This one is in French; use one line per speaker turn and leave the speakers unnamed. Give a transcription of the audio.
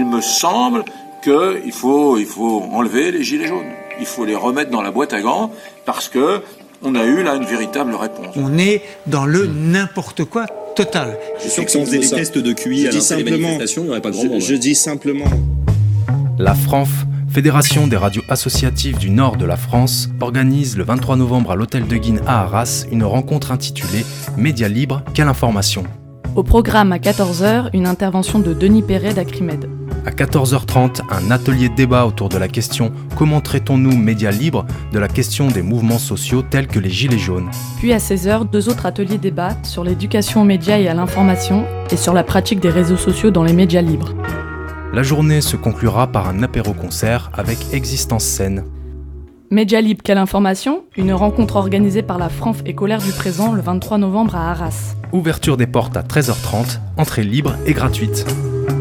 me semble qu'il faut enlever les gilets jaunes. Il faut les remettre dans la boîte à gants parce que on a eu là une véritable réponse.
On est dans le n'importe quoi total.
Je suis sûr que si on faisait des tests de QI à l'intérieur des manifestations, il n'y aurait pas grand monde. Je dis simplement...
La FRANF, Fédération des radios associatives du nord de la France, organise le 23 novembre à l'Hôtel de Guines à Arras une rencontre intitulée « Médias libres, quelle information ?»
Au programme à 14h, une intervention de Denis Perret d'Acrimed.
À 14h30, un atelier débat autour de la question « Comment traitons-nous médias libres ?» de la question des mouvements sociaux tels que les Gilets jaunes.
Puis à 16h, 2 autres ateliers débat sur l'éducation aux médias et à l'information et sur la pratique des réseaux sociaux dans les médias libres.
La journée se conclura par un apéro-concert avec Existence Scène.
Médias libres, quelle information ? Une rencontre organisée par la FRANF et Colère du Présent le 23 novembre à Arras.
Ouverture des portes à 13h30, entrée libre et gratuite.